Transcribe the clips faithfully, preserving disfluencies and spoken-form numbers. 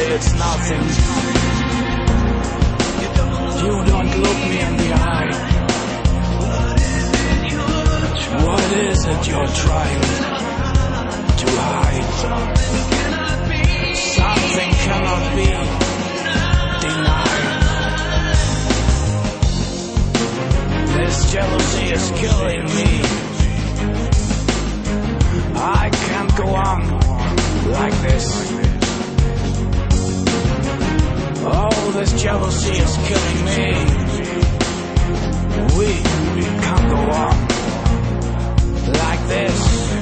say it's nothing. You don't look me in the eye. What is it you're trying to hide? Something cannot be denied. This jealousy is killing me. I can't go on like this. Oh, this jealousy is killing me. We can't go on like this.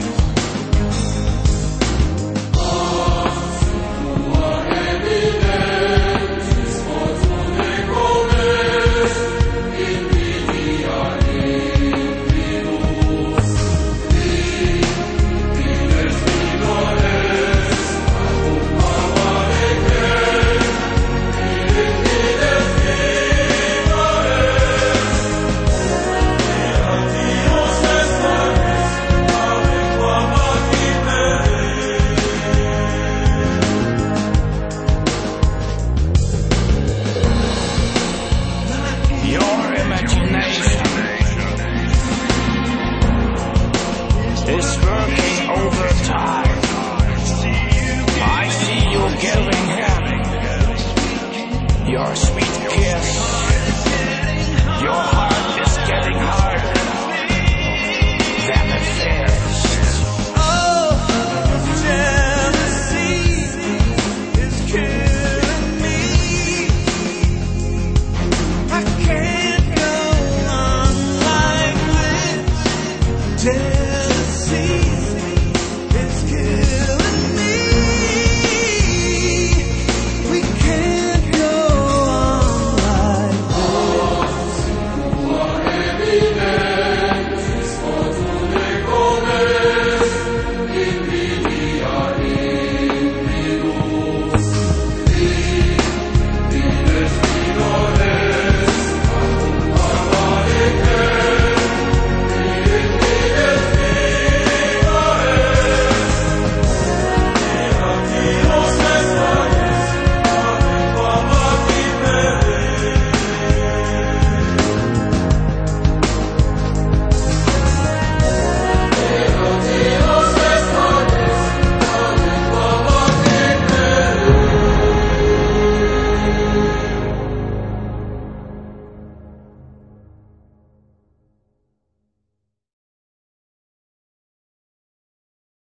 Is working overtime. I see you giving him your sweet kiss, your heart.